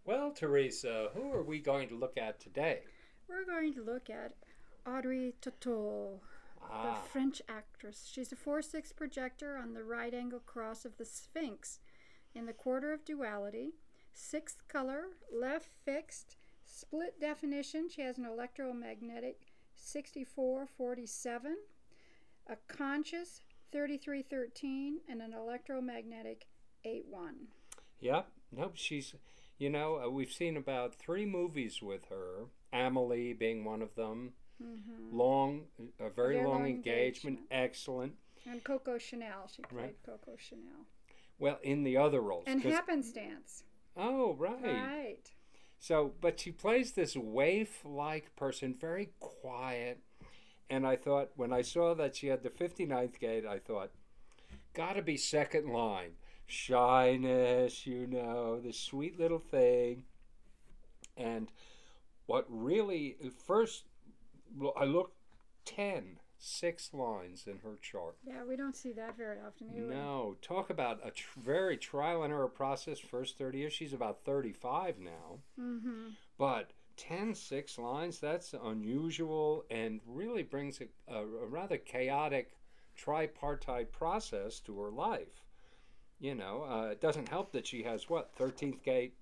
Well, Teresa, who are we going to look at today? We're going to look at Audrey Tautou, the Ah, French actress. She's a 4-6 projector on the right angle cross of the Sphinx in the quarter of duality, sixth color, left fixed, split definition. She has an electromagnetic 6447, a conscious 3313, and an electromagnetic 81. yep. Nope, we've seen about three movies with her, Amelie being one of them. Mm-hmm. A A very very long long engagement, engagement. excellent. And Coco Chanel. She Right. played Coco Chanel. Well, in the other roles, And because, Happenstance. oh, right. Right. So, but she plays this waif like person, very quiet. And I thought, when I saw that she had the 59th gate, I thought, gotta be second line. Shyness, the sweet little thing. And what really, first, I looked 10, 6 lines in her chart. Yeah, we don't see that very often, do we? No, talk about a very trial and error process. First 30 years, she's about 35 now. Mm-hmm. But 10, 6 lines, that's unusual and really brings a rather chaotic tripartite process to her life. It doesn't help that she has what 13th gate.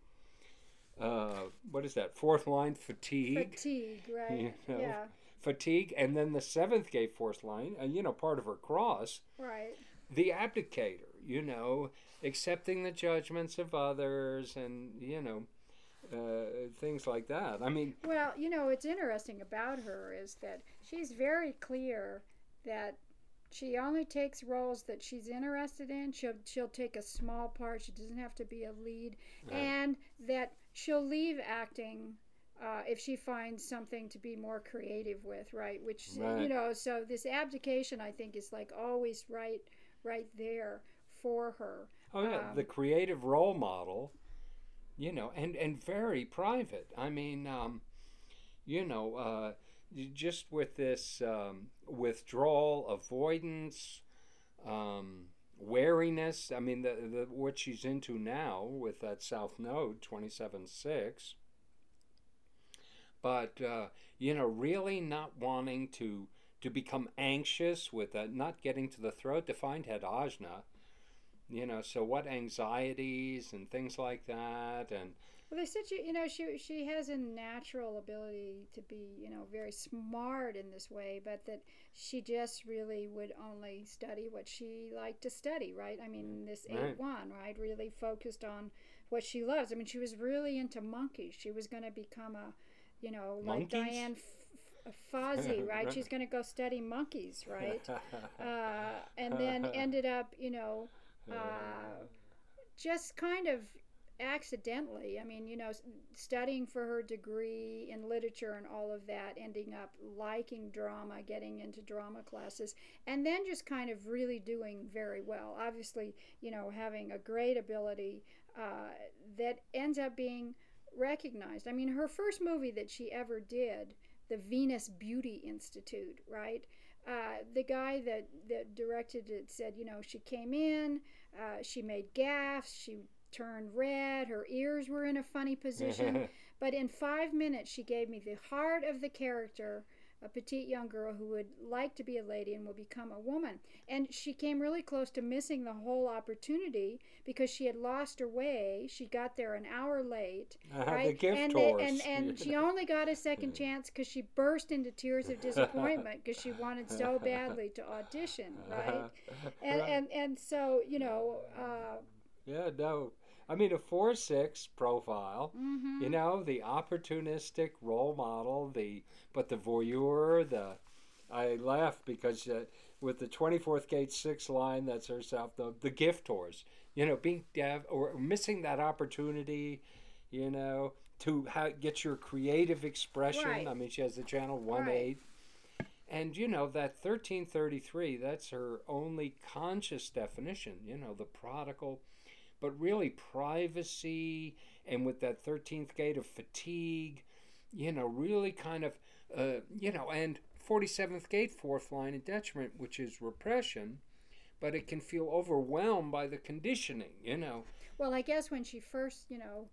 What is that? Fourth line fatigue. Fatigue, You right? know, Yeah, fatigue, and then the seventh gate fourth line. Part of her cross, right. the abdicator. Accepting the judgments of others, and things like that. I mean, Well, what's interesting about her is that she's very clear that she only takes roles that she's interested in. She'll take a small part. She doesn't have to be a lead, right, and that she'll leave acting if she finds something to be more creative with, right? Which right. so this abdication, I think, is like always right there for her. Oh yeah, the creative role model. And very private. I mean, you know, uh, just with this withdrawal, avoidance, wariness. I mean, what she's into now with that South Node 27.6. But really not wanting to become anxious with that, not getting to the throat. Defined head ajna. So what anxieties and things like that, and Well, they said she has a natural ability to be very smart in this way, but that she just really would only study what she liked to study, right? I mean, this eight right. one, right, really focused on what she loves. I mean, she was really into monkeys. She was going to become like Monkeys. Diane Fozzie, right? She's going to go study monkeys, right? And then ended up, just kind of accidentally. I mean, studying for her degree in literature and all of that, ending up liking drama, getting into drama classes, and then just kind of really doing very well. Obviously, having a great ability that ends up being recognized. I mean, her first movie that she ever did, the Venus Beauty Institute, right? The guy that directed it said, she came in, she made gaffes, she turned red, her ears were in a funny position, but in 5 minutes she gave me the heart of the character, a petite young girl who would like to be a lady and will become a woman. And she came really close to missing the whole opportunity because she had lost her way. She got there an hour late, The right? gift And they horse. and she only got a second chance because she burst into tears of disappointment because she wanted so badly to audition, right? And Right. and and so Yeah, no. I mean, a 4-6 profile, mm-hmm. the opportunistic role model, but the voyeur, I laugh because with the 24th gate 6 line, that's herself, the gift horse, being deaf or missing that opportunity, to get your creative expression. Right, I mean, she has the channel 1 right. 8. And that 1333, that's her only conscious definition, the prodigal, but really privacy, and with that 13th gate of fatigue, really kind of, and 47th gate, fourth line of detriment, which is repression, but it can feel overwhelmed by the conditioning. Well, I guess when she first,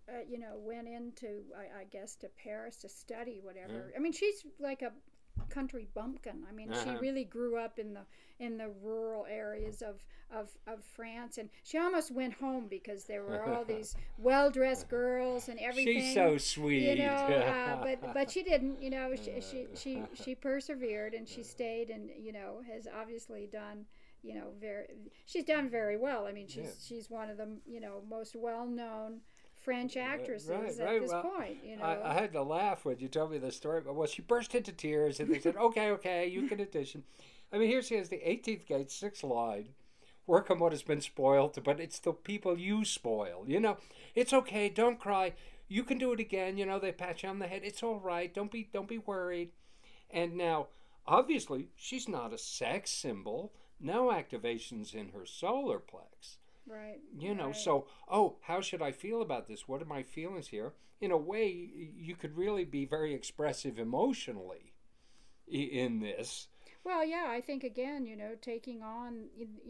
went into, I guess, to Paris to study whatever. Yeah. I mean, she's like a country bumpkin. I mean, she Uh-huh. really grew up in the rural areas of France, and she almost went home because there were all these well dressed girls and She's everything. so sweet. But she didn't. She persevered and she stayed, and has obviously done. Very. She's done very well. I mean, Yeah. she's one of the most well known French Right, actresses at right. this Well, point. I had to laugh when you told me the story. Well, she burst into tears, and they said, "Okay, okay, you can audition." I mean, here she is, the 18th gate, sixth line. Work on what has been spoiled, but it's the people you spoil. It's okay. Don't cry. You can do it again. They pat you on the head. It's all right. Don't be worried. And now, obviously, she's not a sex symbol. No activations in her solar plex. Right. Right. So, how should I feel about this? What are my feelings here? In a way, you could really be very expressive emotionally in this. Well, yeah, I think again, taking on,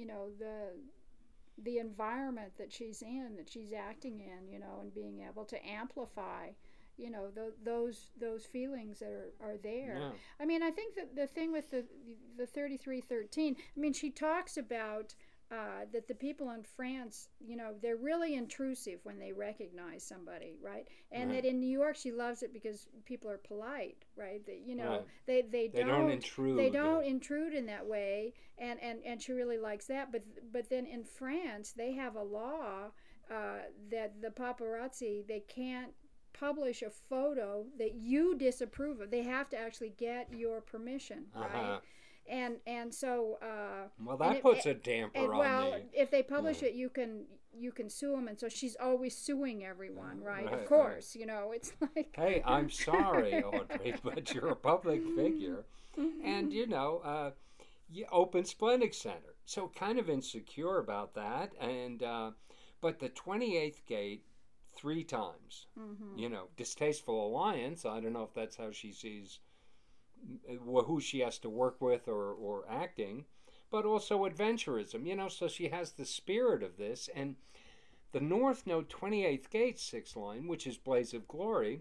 the environment that she's in, that she's acting in, and being able to amplify, those feelings that are there. Yeah. I mean, I think that the thing with the 3313, I mean, she talks about. That the people in France, they're really intrusive when they recognize somebody, right? And Right. that in New York, she loves it because people are polite, right? That Right. they They don't they intrude. don't intrude in that way, and she really likes that. But then in France, they have a law that the paparazzi, they can't publish a photo that you disapprove of. They have to actually get your permission, right? Uh-huh. And so Well, and that puts a damper on well, the. if they publish it, you can sue them, and so she's always suing everyone, right? Of Right, right. course, it's like Hey, I'm sorry, Audrey, but you're a public figure. And, Open Splenic Center. So kind of insecure about that. And, but the 28th gate, three times. Distasteful alliance. I don't know if that's how she sees who she has to work with or acting, but also adventurism, so she has the spirit of this. And the North Node 28th Gate, sixth line, which is Blaze of Glory,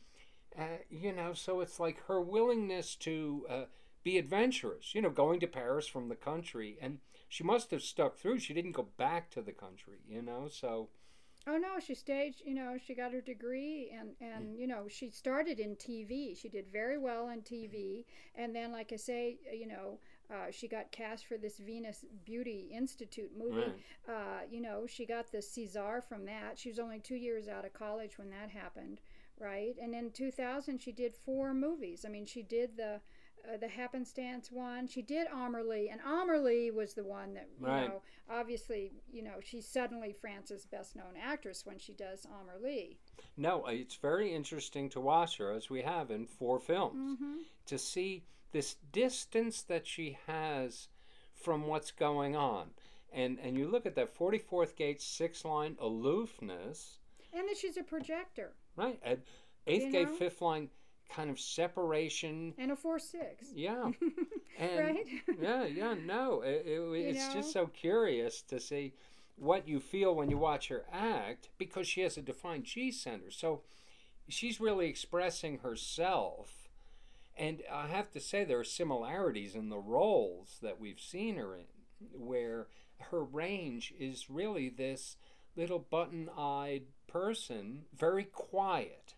so it's like her willingness to be adventurous, going to Paris from the country. And she must have stuck through. She didn't go back to the country, so. Oh no, she staged. She got her degree, and she started in TV. She did very well in TV, and then, like I say, she got cast for this Venus Beauty Institute movie. Right. She got the César from that. She was only 2 years out of college when that happened, right? And in 2000, she did 4 movies. I mean, she did the Happenstance one. She did Amerlee, and Amerlee was the one that Right. obviously, she's suddenly France's best known actress when she does Amerlee. No, it's very interesting to watch her, as we have in 4 films, Mm-hmm. to see this distance that she has from what's going on. And you look at that 44th gate, sixth line aloofness, And that she's a projector, right? At eighth you gate, know, fifth line, kind of separation. and a 4-6. Yeah. And Right? yeah, no, it's know? just so curious to see what you feel when you watch her act, because she has a defined G center. So she's really expressing herself. And I have to say, there are similarities in the roles that we've seen her in, where her range is really this little button eyed person, very quiet.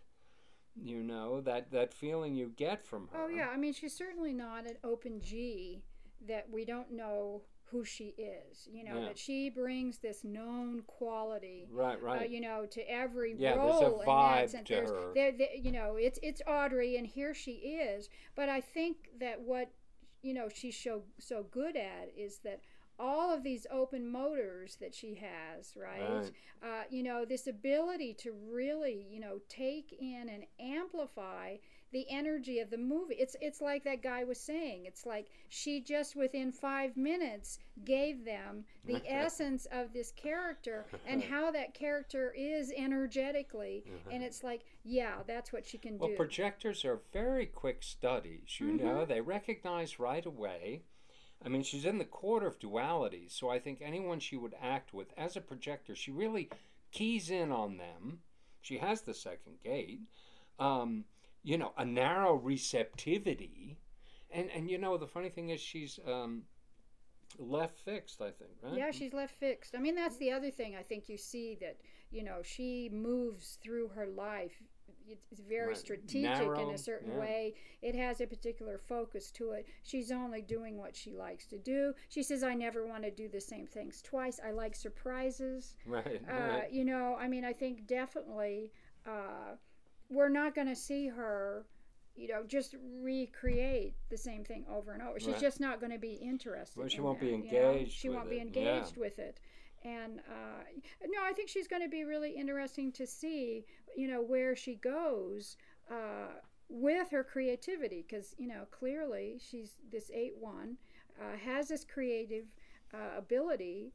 That feeling you get from her. Oh, yeah. I mean, she's certainly not an open G that we don't know who she is. Yeah. That she brings this known quality, Right, right. to every Yeah, role. there's a in that vibe sense. to There's, her. it's Audrey, and here she is. But I think that what she's so good at is that all of these open motors that she has, right? This ability to really, take in and amplify the energy of the movie. It's like that guy was saying. It's like she just within 5 minutes gave them the essence of this character and how that character is energetically. And it's like, yeah, that's what she can Well, do. projectors are very quick studies, They recognize right away. I mean, she's in the quarter of duality, so I think anyone she would act with as a projector, she really keys in on them, She has the second gate. A narrow receptivity. And the funny thing is she's left fixed, I think, right? Yeah, she's left fixed. I mean, that's the other thing I think you see that, she moves through her life. It's very strategic in a certain way. It has a particular focus to it. She's only doing what she likes to do. She says, I never want to do the same things twice. I like surprises. Right. I mean, I think definitely we're not going to see her just recreate the same thing over and over. She's just not going to be interested. Well, she in won't that, be engaged. She won't be engaged with it. And no, I think she's going to be really interesting to see, where she goes with her creativity, because clearly she's this 8-1, has this creative ability.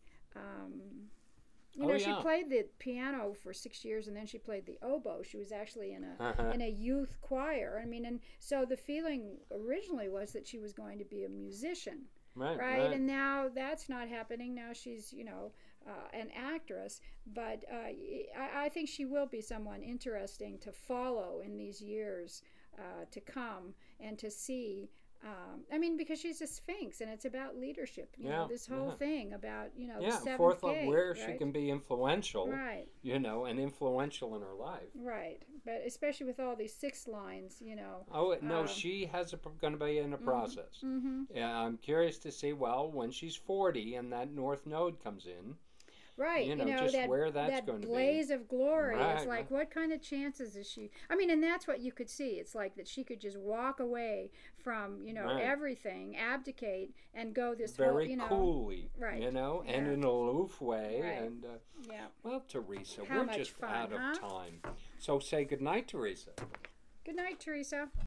She played the piano for 6 years, and then she played the oboe. She was actually in a youth choir. I mean, and so the feeling originally was that she was going to be a musician, right? And now that's not happening. Now she's an actress, but I think she will be someone interesting to follow in these years to come and to see. Because she's a sphinx, and it's about leadership. This whole thing about the seventh fourth gate, where right? she can be influential, right? And influential in her life, right? But especially with all these 6 lines, Oh no, she has going to be in a process. Mm-hmm. Yeah, I'm curious to see. Well, when she's 40 and that North Node comes in. Right, just that, where that's that going to be. blaze of glory. Right, it's like, what kind of chances is she? I mean, and that's what you could see. It's like that she could just walk away from, everything, abdicate, and go this very whole, coolly, right, and in an aloof way. Right. And well, Teresa, How we're much just fun, out of time. So say goodnight, Teresa. Good night, Teresa.